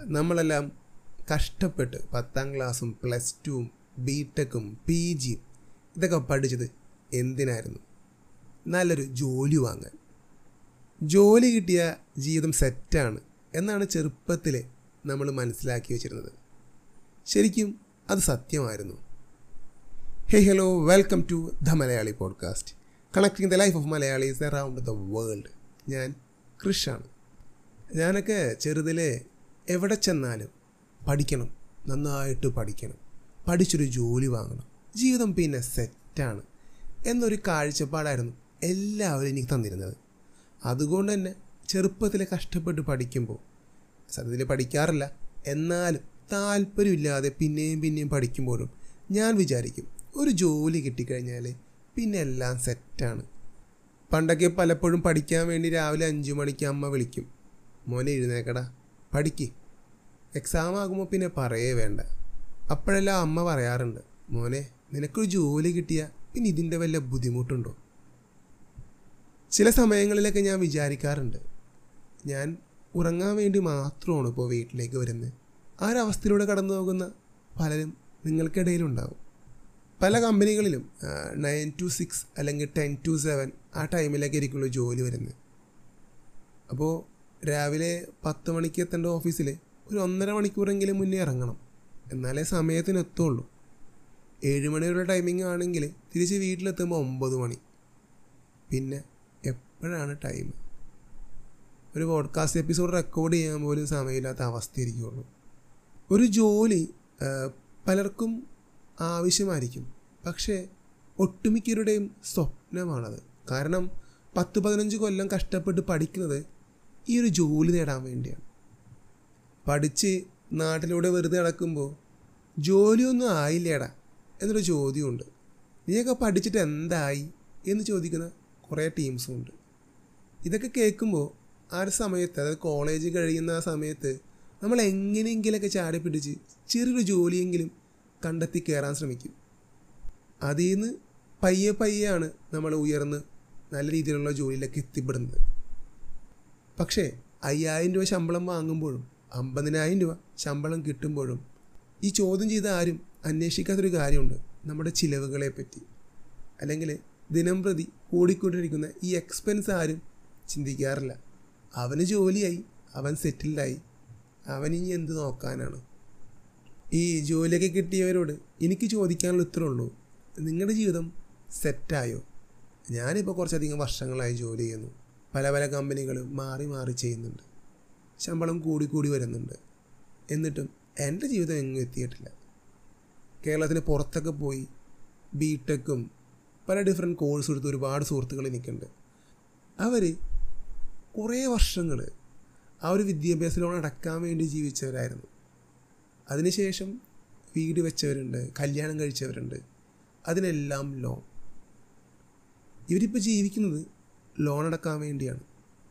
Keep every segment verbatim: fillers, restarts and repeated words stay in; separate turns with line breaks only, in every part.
നമ്മളെല്ലാം കഷ്ടപ്പെട്ട് പത്താം ക്ലാസ്സും പ്ലസ് ടുവും ബി ടെക്കും പി ജിയും ഇതൊക്കെ പഠിച്ചത് എന്തിനായിരുന്നു? നല്ലൊരു ജോലി വാങ്ങാൻ. ജോലി കിട്ടിയ ജീവിതം സെറ്റാണ് എന്നാണ് ചെറുപ്പത്തിൽ നമ്മൾ മനസ്സിലാക്കി വെച്ചിരുന്നത്. ശരിക്കും അത് സത്യമായിരുന്നു. Hey hello, welcome to the Malayali podcast, connecting the life of Malayalis around the world. ഞാൻ കൃഷാണ്. ഞാനൊക്കെ ചെറുതിലെ എവിടെ ചെന്നാലും പഠിക്കണം, നന്നായിട്ട് പഠിക്കണം, പഠിച്ചൊരു ജോലി വാങ്ങണം, ജീവിതം പിന്നെ സെറ്റാണ് എന്നൊരു കാഴ്ചപ്പാടായിരുന്നു എല്ലാവരും എനിക്ക് തന്നിരുന്നത്. അതുകൊണ്ട് തന്നെ ചെറുപ്പത്തിൽ കഷ്ടപ്പെട്ട് പഠിക്കുമ്പോൾ, സത്യത്തിൽ പഠിക്കാറില്ല, എന്നാലും താല്പര്യമില്ലാതെ പിന്നെയും പിന്നെയും പഠിക്കുമ്പോഴും ഞാൻ വിചാരിക്കും ഒരു ജോലി കിട്ടിക്കഴിഞ്ഞാൽ പിന്നെ എല്ലാം സെറ്റാണ്. പണ്ടൊക്കെ പലപ്പോഴും പഠിക്കാൻ വേണ്ടി രാവിലെ അഞ്ചു മണിക്ക് അമ്മ വിളിക്കും, മോനെ എഴുന്നേക്കടാ പഠിക്ക്, എക്സാം ആകുമ്പോൾ പിന്നെ പറയേ വേണ്ട. അപ്പോഴെല്ലാം അമ്മ പറയാറുണ്ട്, മോനെ നിനക്കൊരു ജോലി കിട്ടിയാൽ പിന്നെ ഇതിൻ്റെ വല്ല ബുദ്ധിമുട്ടുണ്ടോ? ചില സമയങ്ങളിലൊക്കെ ഞാൻ വിചാരിക്കാറുണ്ട്, ഞാൻ ഉറങ്ങാൻ വേണ്ടി മാത്രമാണ് ഇപ്പോൾ വീട്ടിലേക്ക് വരുന്നത്. ആ ഒരവസ്ഥയിലൂടെ കടന്നു പോകുന്ന പലരും നിങ്ങൾക്കിടയിലുണ്ടാവും. പല കമ്പനികളിലും നയൻ ടു സിക്സ് അല്ലെങ്കിൽ ടെൻ ടു സെവൻ ആ ടൈമിലൊക്കെ ആയിരിക്കുള്ളൂ ജോലി വരുന്നത്. അപ്പോൾ രാവിലെ പത്ത് മണിക്ക് എത്തേണ്ട ഓഫീസിൽ ഒരു ഒന്നര മണിക്കൂറെങ്കിലും മുന്നേ ഇറങ്ങണം, എന്നാലേ സമയത്തിന് എത്തുള്ളൂ. ഏഴ് മണിയുള്ള ടൈമിംഗ് ആണെങ്കിൽ തിരിച്ച് വീട്ടിലെത്തുമ്പോൾ ഒമ്പത് മണി. പിന്നെ എപ്പോഴാണ് ടൈം? ഒരു പോഡ്കാസ്റ്റ് എപ്പിസോഡ് റെക്കോർഡ് ചെയ്യാൻ പോലും സമയമില്ലാത്ത അവസ്ഥയായിരിക്കുള്ളൂ. ഒരു ജോലി പലർക്കും ആവശ്യമായിരിക്കും, പക്ഷേ ഒട്ടുമിക്കരുടെയും സ്വപ്നമാണത്. കാരണം പത്ത് പതിനഞ്ച് കൊല്ലം കഷ്ടപ്പെട്ട് പഠിക്കുന്നത് ഈ ഒരു ജോലി നേടാൻ വേണ്ടിയാണ്. പഠിച്ച് നാട്ടിലൂടെ വെറുതെ നടക്കുമ്പോൾ ജോലിയൊന്നും ആയില്ലേടാ എന്നൊരു ചോദ്യമുണ്ട്. നീയൊക്കെ പഠിച്ചിട്ട് എന്തായി എന്ന് ചോദിക്കുന്ന കുറേ ടീംസും ഉണ്ട്. ഇതൊക്കെ കേൾക്കുമ്പോൾ ആ ഒരു സമയത്ത്, അതായത് കോളേജ് കഴിയുന്ന ആ സമയത്ത് നമ്മൾ എങ്ങനെയെങ്കിലൊക്കെ ചാടി പിടിച്ച് ചെറിയൊരു ജോലിയെങ്കിലും കണ്ടെത്തി കയറാൻ ശ്രമിക്കും. അതിൽ നിന്ന് പയ്യെ പയ്യാണ് നമ്മൾ ഉയർന്ന് നല്ല രീതിയിലുള്ള ജോലിയിലേക്ക് എത്തിപ്പെടുന്നത്. പക്ഷേ അയ്യായിരം രൂപ ശമ്പളം വാങ്ങുമ്പോഴും അമ്പതിനായിരം രൂപ ശമ്പളം കിട്ടുമ്പോഴും ഈ ചോദ്യം ചെയ്ത ആരും അന്വേഷിക്കാത്തൊരു കാര്യമുണ്ട്, നമ്മുടെ ചിലവുകളെ പറ്റി. അല്ലെങ്കിൽ ദിനം പ്രതി കൂടിക്കൊണ്ടിരിക്കുന്ന ഈ എക്സ്പെൻസ് ആരും ചിന്തിക്കാറില്ല. അവന് ജോലിയായി, അവൻ സെറ്റിൽഡായി, അവനിനി എന്ത് നോക്കാനാണ്? ഈ ജോലിയൊക്കെ കിട്ടിയവരോട് എനിക്ക് ചോദിക്കാനുള്ള ഉത്തരവുള്ളൂ, നിങ്ങളുടെ ജീവിതം സെറ്റായോ? ഞാനിപ്പോൾ കുറച്ചധികം വർഷങ്ങളായി ജോലി ചെയ്യുന്നു. പല പല കമ്പനികൾ മാറി മാറി ചെയ്യുന്നുണ്ട്, ശമ്പളം കൂടി കൂടി വരുന്നുണ്ട്. എന്നിട്ടും എൻ്റെ ജീവിതം എങ്ങും എത്തിയിട്ടില്ല. കേരളത്തിന് പുറത്തൊക്കെ പോയി ബി ടെക്കും പല ഡിഫറെൻറ്റ് കോഴ്സ് എടുത്ത് ഒരുപാട് സുഹൃത്തുക്കൾ എനിക്കുണ്ട്. അവർ കുറേ വർഷങ്ങൾ ആ ഒരു വിദ്യാഭ്യാസ ലോൺ അടക്കാൻ വേണ്ടി ജീവിച്ചവരായിരുന്നു. അതിനുശേഷം വീട് വെച്ചവരുണ്ട്, കല്യാണം കഴിച്ചവരുണ്ട്, അതിനെല്ലാം ലോൺ. ഇവരിപ്പോൾ ജീവിക്കുന്നത് ലോൺ അടക്കാൻ വേണ്ടിയാണ്.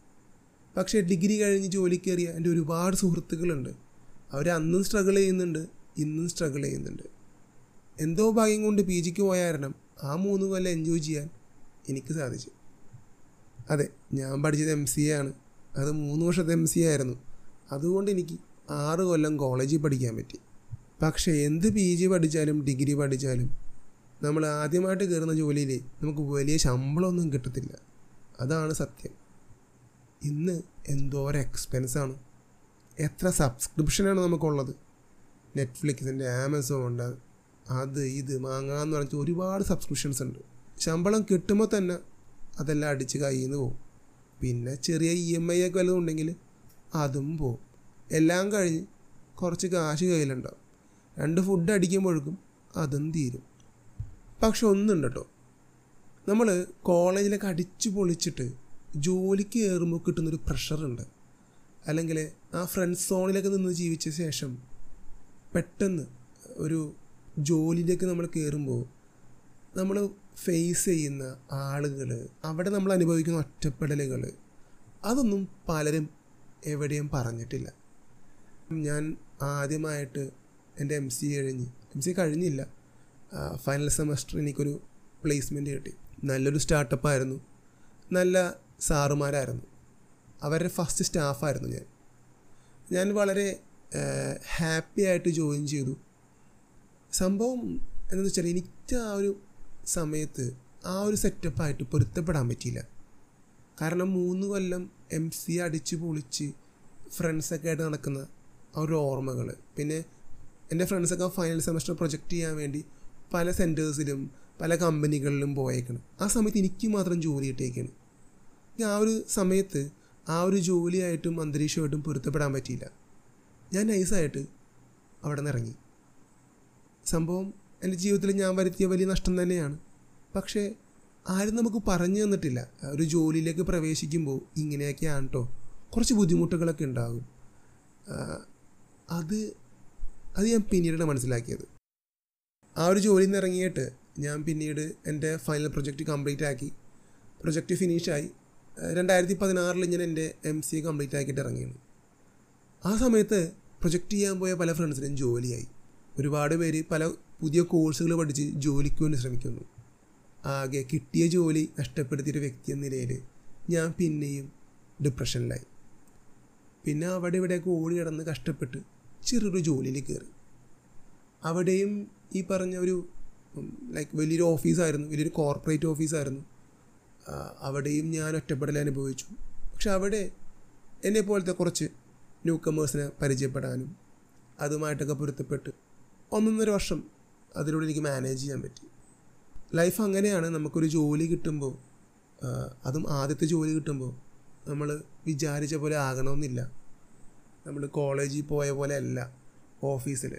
പക്ഷേ ഡിഗ്രി കഴിഞ്ഞ് ജോലി കയറിയ എൻ്റെ ഒരുപാട് സുഹൃത്തുക്കളുണ്ട്. അവർ അന്നും സ്ട്രഗിൾ ചെയ്യുന്നുണ്ട്, ഇന്നും സ്ട്രഗിൾ ചെയ്യുന്നുണ്ട്. എന്തോ ഭാഗ്യം കൊണ്ട് പി ജിക്ക് പോയ കാരണം ആ മൂന്ന് കൊല്ലം എൻജോയ് ചെയ്യാൻ എനിക്ക് സാധിച്ചു. അതെ, ഞാൻ പഠിച്ചത് എം സി എ ആണ്. അത് മൂന്ന് വർഷത്തെ എം സി എ ആയിരുന്നു. അതുകൊണ്ട് എനിക്ക് ആറ് കൊല്ലം കോളേജിൽ പഠിക്കാൻ പറ്റി. പക്ഷേ എന്ത് പി ജി പഠിച്ചാലും ഡിഗ്രി പഠിച്ചാലും നമ്മൾ ആദ്യമായിട്ട് കയറുന്ന ജോലിയിൽ നമുക്ക് വലിയ ശമ്പളമൊന്നും കിട്ടത്തില്ല. അതാണ് സത്യം. ഇന്ന് എന്തോരം എക്സ്പെൻസാണ്, എത്ര സബ്സ്ക്രിപ്ഷനാണ് നമുക്കുള്ളത്. നെറ്റ്ഫ്ലിക്സിൻ്റെ, ആമസോണിൻ്റെ, അത് ഇത് വാങ്ങാമെന്ന് പറഞ്ഞാൽ ഒരുപാട് സബ്സ്ക്രിപ്ഷൻസ് ഉണ്ട്. ശമ്പളം കിട്ടുമ്പോൾ തന്നെ അതെല്ലാം അടിച്ച് കയ്യിൽ നിന്ന് പോകും. പിന്നെ ചെറിയ ഇ എം ഐ ഒക്കെ വല്ലതും ഉണ്ടെങ്കിൽ അതും പോകും. എല്ലാം കഴിഞ്ഞ് കുറച്ച് കാശ് കയ്യിലുണ്ടാവും. രണ്ട് ഫുഡ് അടിക്കുമ്പോഴേക്കും അതും തീരും. പക്ഷെ ഒന്നുണ്ട് കേട്ടോ, നമ്മൾ കോളേജിലൊക്കെ അടിച്ചു പൊളിച്ചിട്ട് ജോലിക്ക് കയറുമ്പോൾ കിട്ടുന്നൊരു പ്രഷറുണ്ട്. അല്ലെങ്കിൽ ആ ഫ്രണ്ട് സോണിലൊക്കെ നിന്ന് ജീവിച്ച ശേഷം പെട്ടെന്ന് ഒരു ജോലിയിലേക്ക് നമ്മൾ കയറുമ്പോൾ നമ്മൾ ഫേസ് ചെയ്യുന്ന ആളുകൾ, അവിടെ നമ്മൾ അനുഭവിക്കുന്ന ഒറ്റപ്പെടലുകൾ, അതൊന്നും പലരും എവിടെയും പറഞ്ഞിട്ടില്ല. ഞാൻ ആദ്യമായിട്ട് എൻ്റെ എം സി കഴിഞ്ഞ് എം സി കഴിഞ്ഞില്ല ഫൈനൽ സെമസ്റ്റർ എനിക്കൊരു പ്ലേസ്മെൻറ്റ് കിട്ടി. നല്ലൊരു സ്റ്റാർട്ടപ്പായിരുന്നു, നല്ല സാറുമാരായിരുന്നു, അവരുടെ ഫസ്റ്റ് സ്റ്റാഫായിരുന്നു ഞാൻ. ഞാൻ വളരെ ഹാപ്പി ആയിട്ട് ജോയിൻ ചെയ്തു. സംഭവം എന്താണെന്ന് വെച്ചാൽ എനിക്ക് ആ ഒരു സമയത്ത് ആ ഒരു സെറ്റപ്പായിട്ട് പൊരുത്തപ്പെടാൻ പറ്റിയില്ല. കാരണം മൂന്ന് കൊല്ലം എം സി അടിച്ച് പൊളിച്ച് ഫ്രണ്ട്സൊക്കെ ആയിട്ട് നടക്കുന്ന ആ ഒരു ഓർമ്മകൾ, പിന്നെ എൻ്റെ ഫ്രണ്ട്സൊക്കെ ഫൈനൽ സെമസ്റ്റർ പ്രൊജക്റ്റ് ചെയ്യാൻ വേണ്ടി പല സെൻറ്റേഴ്സിലും പല കമ്പനികളിലും പോയേക്കണം. ആ സമയത്ത് എനിക്ക് മാത്രം ജോലി കിട്ടിയേക്കാണ്. ആ ഒരു സമയത്ത് ആ ഒരു ജോലിയായിട്ടും അന്തരീക്ഷമായിട്ടും പൊരുത്തപ്പെടാൻ പറ്റിയില്ല. ഞാൻ നൈസായിട്ട് അവിടെ നിന്ന് ഇറങ്ങി. സംഭവം എൻ്റെ ജീവിതത്തിൽ ഞാൻ വരുത്തിയ വലിയ നഷ്ടം തന്നെയാണ്. പക്ഷേ ആരും നമുക്ക് പറഞ്ഞു തന്നിട്ടില്ല ഒരു ജോലിയിലേക്ക് പ്രവേശിക്കുമ്പോൾ ഇങ്ങനെയൊക്കെയാണ് കേട്ടോ, കുറച്ച് ബുദ്ധിമുട്ടുകളൊക്കെ ഉണ്ടാകും. അത് അത് ഞാൻ പിന്നീടാണ് മനസ്സിലാക്കിയത്. ആ ഒരു ജോലിയിൽ നിന്ന് ഇറങ്ങിയിട്ട് ഞാൻ പിന്നീട് എൻ്റെ ഫൈനൽ പ്രൊജക്റ്റ് കംപ്ലീറ്റ് ആക്കി. പ്രൊജക്റ്റ് ഫിനിഷായി. രണ്ടായിരത്തി പതിനാറിൽ ഞാൻ എൻ്റെ എം സി കംപ്ലീറ്റ് ആക്കിയിട്ട് ഇറങ്ങിയാണ്. ആ സമയത്ത് പ്രൊജക്റ്റ് ചെയ്യാൻ പോയ പല ഫ്രണ്ട്സിനും ജോലിയായി. ഒരുപാട് പേര് പല പുതിയ കോഴ്സുകൾ പഠിച്ച് ജോലിക്ക് വേണ്ടി ശ്രമിക്കുന്നു. ആകെ കിട്ടിയ ജോലി നഷ്ടപ്പെടുത്തിയൊരു വ്യക്തി എന്ന നിലയിൽ ഞാൻ പിന്നെയും ഡിപ്രഷനിലായി. പിന്നെ അവിടെ ഇവിടെയൊക്കെ ഓടി കിടന്ന് കഷ്ടപ്പെട്ട് ചെറിയൊരു ജോലിയിൽ കയറി. അവിടെയും ഈ പറഞ്ഞ ഒരു ലൈക്ക് വലിയൊരു ഓഫീസായിരുന്നു, വലിയൊരു കോർപ്പറേറ്റ് ഓഫീസായിരുന്നു. അവിടെയും ഞാൻ ഒറ്റപ്പെടൽ അനുഭവിച്ചു. പക്ഷെ അവിടെ എന്നെ പോലത്തെ കുറച്ച് ന്യൂ കമേഴ്സിനെ പരിചയപ്പെടാനും അതുമായിട്ടൊക്കെ പൊരുത്തപ്പെട്ട് ഒന്നൊന്നര വർഷം അതിലൂടെ എനിക്ക് മാനേജ് ചെയ്യാൻ പറ്റി. ലൈഫ് അങ്ങനെയാണ്. നമുക്കൊരു ജോലി കിട്ടുമ്പോൾ, അതും ആദ്യത്തെ ജോലി കിട്ടുമ്പോൾ നമ്മൾ വിചാരിച്ച പോലെ ആകണമെന്നില്ല. നമ്മൾ കോളേജിൽ പോയ പോലെ അല്ല ഓഫീസിൽ.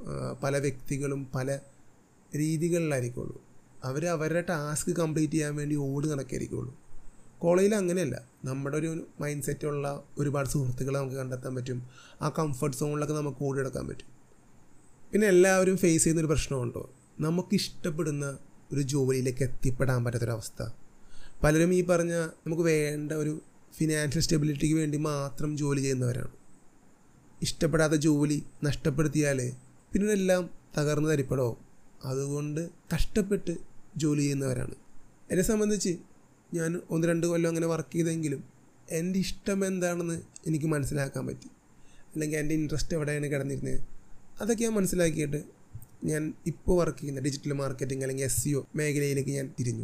പല വ്യക്തികളും പല രീതികളിലായിരിക്കുള്ളൂ. അവർ അവരുടെ ടാസ്ക് കംപ്ലീറ്റ് ചെയ്യാൻ വേണ്ടി ഓട് കണക്കായിരിക്കുള്ളൂ. കോളേജിൽ അങ്ങനെയല്ല. നമ്മുടെ ഒരു മൈൻഡ് സെറ്റുള്ള ഒരുപാട് സുഹൃത്തുക്കളെ നമുക്ക് കണ്ടെത്താൻ പറ്റും. ആ കംഫർട്ട് സോണിലൊക്കെ നമുക്ക് ഓടി നടക്കാൻ പറ്റും. പിന്നെ എല്ലാവരും ഫേസ് ചെയ്യുന്നൊരു പ്രശ്നമുണ്ടോ, നമുക്കിഷ്ടപ്പെടുന്ന ഒരു ജോലിയിലേക്ക് എത്തിപ്പെടാൻ പറ്റാത്തൊരവസ്ഥ. പലരും ഈ പറഞ്ഞ നമുക്ക് വേണ്ട ഒരു ഫിനാൻഷ്യൽ സ്റ്റെബിലിറ്റിക്ക് വേണ്ടി മാത്രം ജോലി ചെയ്യുന്നവരാണ്. ഇഷ്ടപ്പെടാത്ത ജോലി നഷ്ടപ്പെടുത്തിയാൽ പിന്നീട് എല്ലാം തകർന്ന് തരിപ്പടാവും. അതുകൊണ്ട് കഷ്ടപ്പെട്ട് ജോലി ചെയ്യുന്നവരാണ്. എന്നെ സംബന്ധിച്ച് ഞാൻ ഒന്ന് രണ്ട് കൊല്ലം അങ്ങനെ വർക്ക് ചെയ്തെങ്കിലും എൻ്റെ ഇഷ്ടം എന്താണെന്ന് എനിക്ക് മനസ്സിലാക്കാൻ പറ്റി. അല്ലെങ്കിൽ എൻ്റെ ഇൻട്രസ്റ്റ് എവിടെയാണ് കിടന്നിരുന്നത് അതൊക്കെ ഞാൻ മനസ്സിലാക്കിയിട്ട് ഞാൻ ഇപ്പോൾ വർക്ക് ചെയ്യുന്ന ഡിജിറ്റൽ മാർക്കറ്റിംഗ് അല്ലെങ്കിൽ എസ് സി ഒ മേഖലയിലേക്ക് ഞാൻ തിരിഞ്ഞു.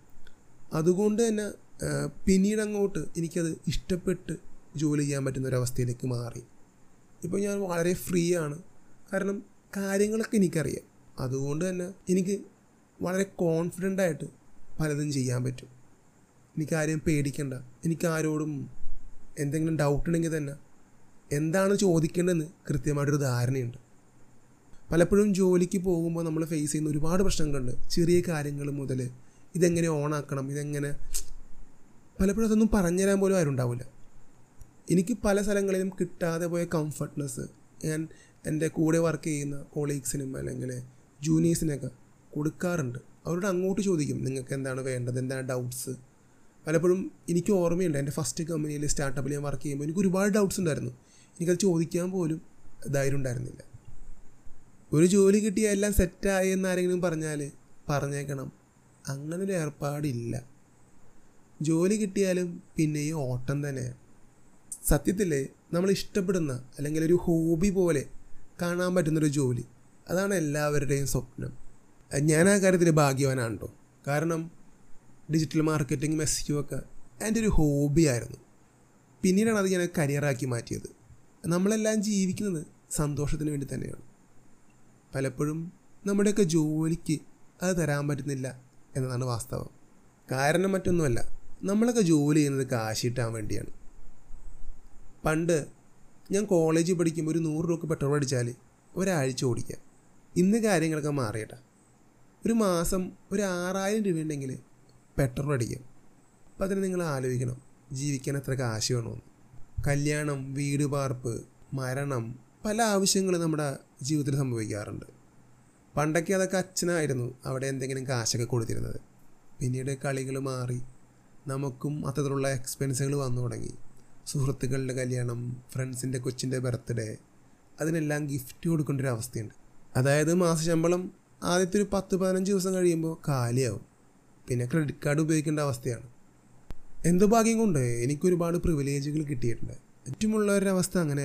അതുകൊണ്ട് തന്നെ പിന്നീട് അങ്ങോട്ട് എനിക്കത് ഇഷ്ടപ്പെട്ട് ജോലി ചെയ്യാൻ പറ്റുന്ന ഒരവസ്ഥയിലേക്ക് മാറി. ഇപ്പോൾ ഞാൻ വളരെ ഫ്രീ ആണ്. കാരണം കാര്യങ്ങളൊക്കെ എനിക്കറിയാം. അതുകൊണ്ട് തന്നെ എനിക്ക് വളരെ കോൺഫിഡൻ്റ് ആയിട്ട് പലതും ചെയ്യാൻ പറ്റും. എനിക്കാരെയും പേടിക്കണ്ട. എനിക്കാരോടും എന്തെങ്കിലും ഡൗട്ട് ഉണ്ടെങ്കിൽ തന്നെ എന്താണ് ചോദിക്കേണ്ടതെന്ന് കൃത്യമായിട്ടൊരു ധാരണയുണ്ട്. പലപ്പോഴും ജോലിക്ക് പോകുമ്പോൾ നമ്മൾ ഫേസ് ചെയ്യുന്ന ഒരുപാട് പ്രശ്നങ്ങളുണ്ട്. ചെറിയ കാര്യങ്ങൾ മുതൽ ഇതെങ്ങനെ ഓണാക്കണം, ഇതെങ്ങനെ, പലപ്പോഴും അതൊന്നും പറഞ്ഞുതരാൻ പോലും ആരും ഉണ്ടാവില്ല. എനിക്ക് പല സ്ഥലങ്ങളിലും കിട്ടാതെ പോയ കംഫർട്ട്നെസ് ഞാൻ എൻ്റെ കൂടെ വർക്ക് ചെയ്യുന്ന കോളീഗ്സിനും അല്ലെങ്കിൽ ജൂനിയേഴ്സിനൊക്കെ കൊടുക്കാറുണ്ട്. അവരോട് അങ്ങോട്ട് ചോദിക്കും, നിങ്ങൾക്ക് എന്താണ് വേണ്ടത്, എന്താണ് ഡൗട്ട്സ്. പലപ്പോഴും എനിക്ക് ഓർമ്മയുണ്ട്, എൻ്റെ ഫസ്റ്റ് കമ്പനിയിൽ സ്റ്റാർട്ടപ്പിൽ ഞാൻ വർക്ക് ചെയ്യുമ്പോൾ എനിക്ക് ഒരുപാട് ഡൗട്ട്സ് ഉണ്ടായിരുന്നു. എനിക്കത് ചോദിക്കാൻ പോലും ധൈര്യം ഉണ്ടായിരുന്നില്ല. ഒരു ജോലി കിട്ടിയാൽ എല്ലാം സെറ്റായി എന്നാരെങ്കിലും പറഞ്ഞാൽ പറഞ്ഞേക്കണം, അങ്ങനൊരു ഏർപ്പാടില്ല. ജോലി കിട്ടിയാലും പിന്നെയും ഓട്ടം തന്നെയാണ്. സത്യത്തിൽ നമ്മൾ ഇഷ്ടപ്പെടുന്ന അല്ലെങ്കിൽ ഒരു ഹോബി പോലെ കാണാൻ പറ്റുന്നൊരു ജോലി, അതാണ് എല്ലാവരുടെയും സ്വപ്നം. ഞാൻ ആ കാര്യത്തിൽ ഭാഗ്യവാനാണ് കേട്ടോ. കാരണം digital marketing S E O ഒക്കെ എൻ്റെ ഒരു ഹോബിയായിരുന്നു. പിന്നീടാണ് അത് ഞാൻ കരിയറാക്കി മാറ്റിയത്. നമ്മളെല്ലാം ജീവിക്കുന്നത് സന്തോഷത്തിന് വേണ്ടി തന്നെയാണ്. പലപ്പോഴും നമ്മുടെയൊക്കെ ജോലിക്ക് അത് തരാൻ പറ്റുന്നില്ല എന്നതാണ് വാസ്തവം. കാരണം മറ്റൊന്നുമല്ല, നമ്മളൊക്കെ ജോലി ചെയ്യുന്നത് കാശ് കിട്ടാൻ വേണ്ടിയാണ്. പണ്ട് ഞാൻ കോളേജിൽ പഠിക്കുമ്പോൾ ഒരു നൂറ് രൂപ പെട്രോൾ അടിച്ചാൽ ഒരാഴ്ച ഓടിക്കാം. ഇന്ന് കാര്യങ്ങളൊക്കെ മാറിയിട്ടാ. ഒരു മാസം ഒരു ആറായിരം രൂപ ഉണ്ടെങ്കിൽ പെട്രോൾ അടിക്കാം. അപ്പം അതിന് നിങ്ങൾ ആലോചിക്കണം, ജീവിക്കാൻ എത്ര കാശ് വേണമെന്ന്. കല്യാണം, വീട് പാർപ്പ്, മരണം, പല ആവശ്യങ്ങളും നമ്മുടെ ജീവിതത്തിൽ സംഭവിക്കാറുണ്ട്. പണ്ടൊക്കെ അതൊക്കെ അച്ഛനായിരുന്നു അവിടെ എന്തെങ്കിലും കാശൊക്കെ കൊടുത്തിരുന്നത്. പിന്നീട് കളികൾ മാറി, നമുക്കും അത്തരത്തിലുള്ള എക്സ്പെൻസുകൾ വന്നു തുടങ്ങി. സുഹൃത്തുക്കളുടെ കല്യാണം, ഫ്രണ്ട്സിൻ്റെ കൊച്ചിൻ്റെ ബർത്ത്ഡേ, അതിനെല്ലാം ഗിഫ്റ്റ് കൊടുക്കേണ്ട ഒരു അവസ്ഥയുണ്ട്. അതായത് മാസശമ്പളം ആദ്യത്തെ ഒരു പത്ത് പതിനഞ്ച് ദിവസം കഴിയുമ്പോൾ കാലിയാവും. പിന്നെ ക്രെഡിറ്റ് കാർഡ് ഉപയോഗിക്കേണ്ട അവസ്ഥയാണ്. എന്തോ ഭാഗ്യം കൊണ്ട് എനിക്കൊരുപാട് പ്രിവിലേജുകൾ കിട്ടിയിട്ടുണ്ട്. ചുറ്റുമുള്ളവരുടെ അവസ്ഥ അങ്ങനെയല്ല.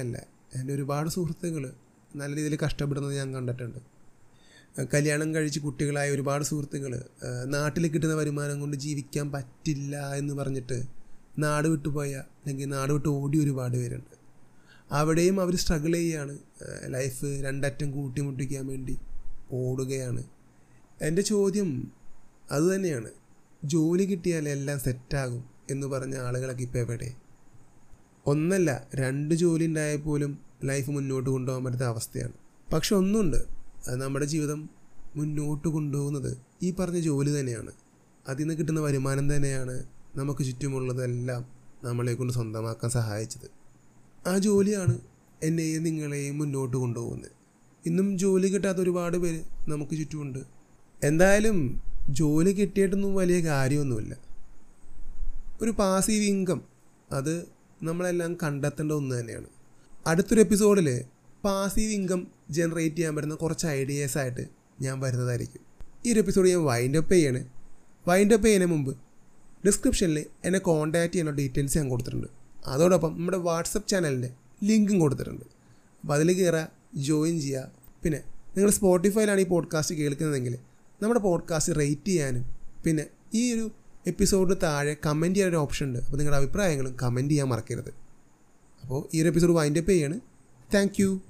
എൻ്റെ ഒരുപാട് സുഹൃത്തുക്കൾ നല്ല രീതിയിൽ കഷ്ടപ്പെടുന്നത് ഞാൻ കണ്ടിട്ടുണ്ട്. കല്യാണം കഴിച്ച് കുട്ടികളായ ഒരുപാട് സുഹൃത്തുക്കൾ നാട്ടിൽ കിട്ടുന്ന വരുമാനം കൊണ്ട് ജീവിക്കാൻ പറ്റില്ല എന്ന് പറഞ്ഞിട്ട് നാട് വിട്ടുപോയ അല്ലെങ്കിൽ നാട് വിട്ട് ഓടി ഒരുപാട് പേരുണ്ട്. അവിടെയും അവർ സ്ട്രഗിൾ ചെയ്യുകയാണ്, ലൈഫ് രണ്ടറ്റം കൂട്ടിമുട്ടിക്കാൻ വേണ്ടി ഓടുകയാണ്. എൻ്റെ ചോദ്യം അതുതന്നെയാണ്, ജോലി കിട്ടിയാൽ എല്ലാം സെറ്റാകും എന്ന് പറഞ്ഞ ആളുകളൊക്കെ ഇപ്പോൾ എവിടെ? ഒന്നല്ല രണ്ട് ജോലി ഉണ്ടായാൽ പോലും ലൈഫ് മുന്നോട്ട് കൊണ്ടുപോകാൻ പറ്റുന്ന അവസ്ഥയാണ്. പക്ഷെ ഒന്നുണ്ട്, നമ്മുടെ ജീവിതം മുന്നോട്ട് കൊണ്ടുപോകുന്നത് ഈ പറഞ്ഞ ജോലി തന്നെയാണ്. അതിൽ നിന്ന് കിട്ടുന്ന വരുമാനം തന്നെയാണ് നമുക്ക് ചുറ്റുമുള്ളതെല്ലാം നമ്മളെ കൊണ്ട് സ്വന്തമാക്കാൻ സഹായിച്ചത്. ആ ജോലിയാണ് എന്നെയും നിങ്ങളെയും മുന്നോട്ട് കൊണ്ടുപോകുന്നത്. ഇന്നും ജോലി കിട്ടാത്ത ഒരുപാട് പേര് നമുക്ക് ചുറ്റുമുണ്ട്. എന്തായാലും ജോലി കിട്ടിയിട്ടൊന്നും വലിയ കാര്യമൊന്നുമില്ല. ഒരു പാസീവ് ഇൻകം അത് നമ്മളെല്ലാം കണ്ടെത്തേണ്ട ഒന്ന് തന്നെയാണ്. അടുത്തൊരു എപ്പിസോഡിൽ പാസീവ് ഇൻകം ജനറേറ്റ് ചെയ്യാൻ പറ്റുന്ന കുറച്ച് ഐഡിയാസായിട്ട് ഞാൻ വരുന്നതായിരിക്കും. ഈ ഒരു എപ്പിസോഡ് ഞാൻ വൈൻഡ് അപ്പ് ചെയ്യാണ്. വൈൻഡ് അപ്പ് ചെയ്യുന്നതിന് മുമ്പ് ഡിസ്ക്രിപ്ഷനിൽ എന്നെ കോൺടാക്റ്റ് ചെയ്യുന്ന ഡീറ്റെയിൽസ് ഞാൻ കൊടുത്തിട്ടുണ്ട്. അതോടൊപ്പം നമ്മുടെ വാട്സപ്പ് ചാനലിൻ്റെ ലിങ്കും കൊടുത്തിട്ടുണ്ട്. അപ്പോൾ അതിൽ കയറുക, ജോയിൻ ചെയ്യുക. പിന്നെ നിങ്ങൾ സ്പോട്ടിഫൈയിലാണ് ഈ പോഡ്കാസ്റ്റ് കേൾക്കുന്നതെങ്കിൽ നമ്മുടെ പോഡ്കാസ്റ്റ് റേറ്റ് ചെയ്യാനും പിന്നെ ഈ ഒരു എപ്പിസോഡിന് താഴെ കമൻറ്റ് ചെയ്യാനൊരു ഓപ്ഷൻ ഉണ്ട്. അപ്പോൾ നിങ്ങളുടെ അഭിപ്രായങ്ങളും കമൻറ്റ് ചെയ്യാൻ മറക്കരുത്. അപ്പോൾ ഈ ഒരു എപ്പിസോഡ് വൈൻഡ് അപ്പ് ചെയ്യാണ്. Thank U.